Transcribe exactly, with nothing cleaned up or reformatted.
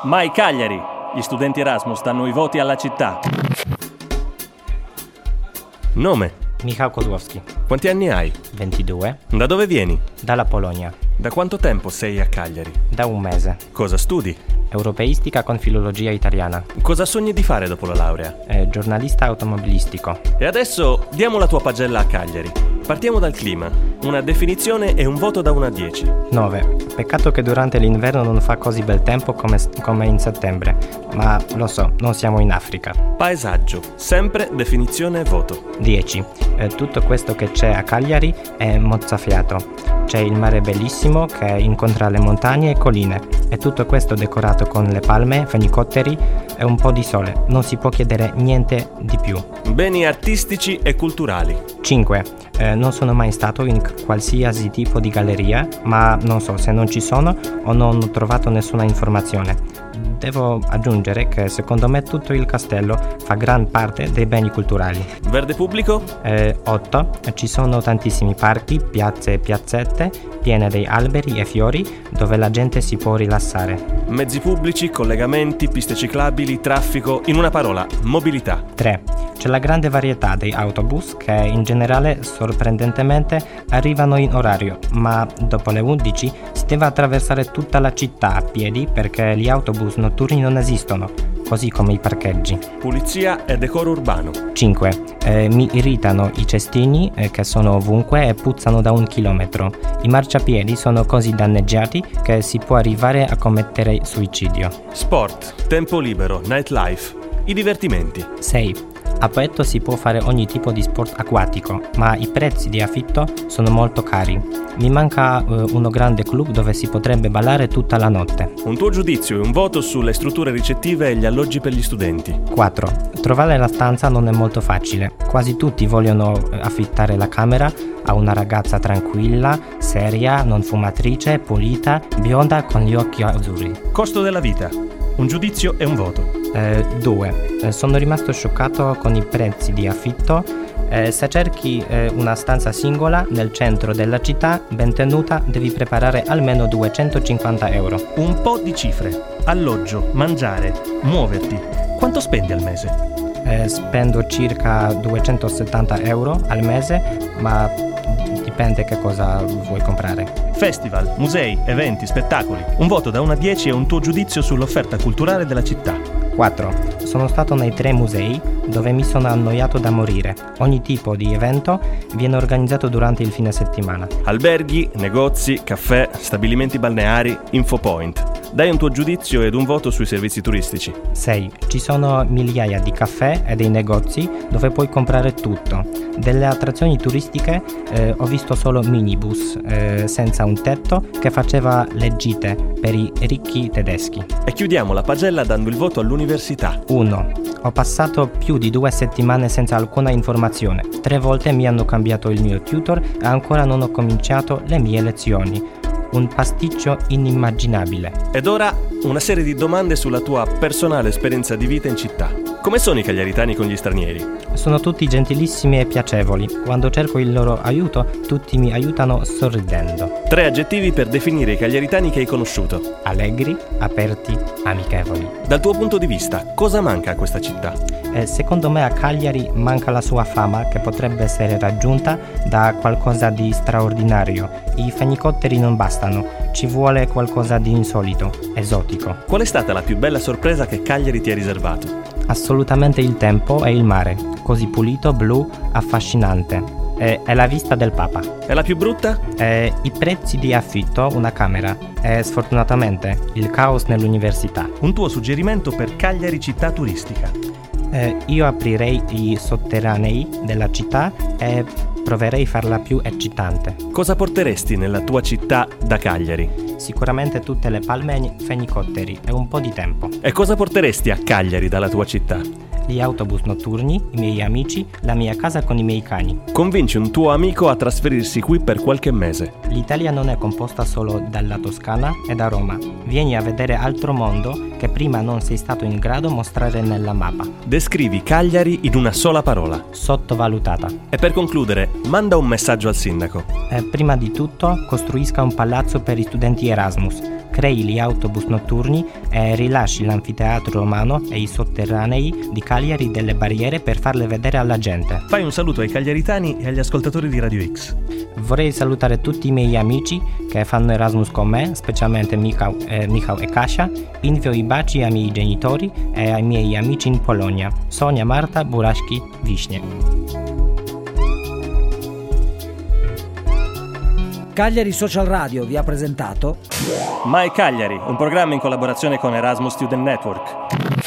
Mai Cagliari! Gli studenti Erasmus danno i voti alla città. Nome? Michał Kozłowski. Quanti anni hai? ventidue. Da dove vieni? Dalla Polonia. Da quanto tempo sei a Cagliari? Da un mese. Cosa studi? Europeistica con filologia italiana. Cosa sogni di fare dopo la laurea? Eh, giornalista automobilistico. E adesso diamo la tua pagella a Cagliari. Partiamo dal clima. Una definizione e un voto da uno a dieci. nove. Peccato che durante l'inverno non fa così bel tempo come, come in settembre. Ma lo so, non siamo in Africa. Paesaggio. Sempre definizione e voto. dieci. Eh, tutto questo che c'è a Cagliari è mozzafiato. C'è il mare bellissimo che incontra le montagne e colline. E tutto questo decorato con le palme, fenicotteri e un po' di sole. Non si può chiedere niente di più. Beni artistici e culturali. cinque. Eh, non sono mai stato in qualsiasi tipo di galleria, ma non so se non ci sono o non ho trovato nessuna informazione. Devo aggiungere che secondo me tutto il castello fa gran parte dei beni culturali. Verde pubblico? Eh, otto. Ci sono tantissimi parchi, piazze e piazzette piene di alberi e fiori dove la gente si può rilassare. Mezzi pubblici, collegamenti, piste ciclabili, traffico, in una parola, mobilità. tre. C'è la grande varietà di autobus che in generale sorprendentemente arrivano in orario, ma dopo le undici si deve attraversare tutta la città a piedi perché gli autobus notturni non esistono, così come i parcheggi. Pulizia e decoro urbano. cinque. Eh, mi irritano i cestini eh, che sono ovunque e puzzano da un chilometro. I marciapiedi sono così danneggiati che si può arrivare a commettere suicidio. Sport, tempo libero, nightlife, i divertimenti. sei. A Poetto si può fare ogni tipo di sport acquatico, ma i prezzi di affitto sono molto cari. Mi manca uh, uno grande club dove si potrebbe ballare tutta la notte. Un tuo giudizio e un voto sulle strutture ricettive e gli alloggi per gli studenti. quattro. Trovare la stanza non è molto facile. Quasi tutti vogliono affittare la camera a una ragazza tranquilla, seria, non fumatrice, pulita, bionda con gli occhi azzurri. Costo della vita. Un giudizio e un voto. due. Eh, sono rimasto scioccato con i prezzi di affitto. Eh, se cerchi eh, una stanza singola nel centro della città, ben tenuta, devi preparare almeno duecentocinquanta euro. Un po' di cifre. Alloggio, mangiare, muoverti. Quanto spendi al mese? Eh, spendo circa duecentosettanta euro al mese, ma dipende che cosa vuoi comprare. Festival, musei, eventi, spettacoli. Un voto da uno a dieci e un tuo giudizio sull'offerta culturale della città. quattro. Sono stato nei tre musei dove mi sono annoiato da morire. Ogni tipo di evento viene organizzato durante il fine settimana. Alberghi, negozi, caffè, stabilimenti balneari, infopoint. Dai un tuo giudizio ed un voto sui servizi turistici. sei. Ci sono migliaia di caffè e dei negozi dove puoi comprare tutto. Delle attrazioni turistiche eh, ho visto solo minibus eh, senza un tetto che faceva le gite per i ricchi tedeschi. E chiudiamo la pagella dando il voto all'università. uno. Ho passato più di due settimane senza alcuna informazione. Tre volte mi hanno cambiato il mio tutor e ancora non ho cominciato le mie lezioni. Un pasticcio inimmaginabile. Ed ora una serie di domande sulla tua personale esperienza di vita in città. Come sono i cagliaritani con gli stranieri? Sono tutti gentilissimi e piacevoli. Quando cerco il loro aiuto, tutti mi aiutano sorridendo. Tre aggettivi per definire i cagliaritani che hai conosciuto. Allegri, aperti, amichevoli. Dal tuo punto di vista, cosa manca a questa città? Eh, secondo me a Cagliari manca la sua fama che potrebbe essere raggiunta da qualcosa di straordinario. I fenicotteri non bastano, ci vuole qualcosa di insolito, esotico. Qual è stata la più bella sorpresa che Cagliari ti ha riservato? Assolutamente il tempo e il mare, così pulito, blu, affascinante. E, e la vista del Papa. E la più brutta? E, i prezzi di affitto, una camera. E sfortunatamente il caos nell'università. Un tuo suggerimento per Cagliari città turistica? Eh, io aprirei i sotterranei della città e proverei a farla più eccitante. Cosa porteresti nella tua città da Cagliari? Sicuramente tutte le palme fenicotteri e un po' di tempo. E cosa porteresti a Cagliari dalla tua città? Gli autobus notturni, i miei amici, la mia casa con i miei cani. Convinci un tuo amico a trasferirsi qui per qualche mese. L'Italia non è composta solo dalla Toscana e da Roma. Vieni a vedere altro mondo che prima non sei stato in grado di mostrare nella mappa. Descrivi Cagliari in una sola parola. Sottovalutata. E per concludere, manda un messaggio al sindaco. Eh, prima di tutto, costruisca un palazzo per gli studenti Erasmus. crei gli autobus notturni e rilasci l'anfiteatro romano e i sotterranei di Cagliari delle barriere per farle vedere alla gente. Fai un saluto ai cagliaritani e agli ascoltatori di Radio X. Vorrei salutare tutti i miei amici che fanno Erasmus con me, specialmente Michał, eh, Michał e Kasia. Invio i baci ai miei genitori e ai miei amici in Polonia, Sonia, Marta, Buraszki, Wiśnie. Cagliari Social Radio vi ha presentato My Cagliari, un programma in collaborazione con Erasmus Student Network.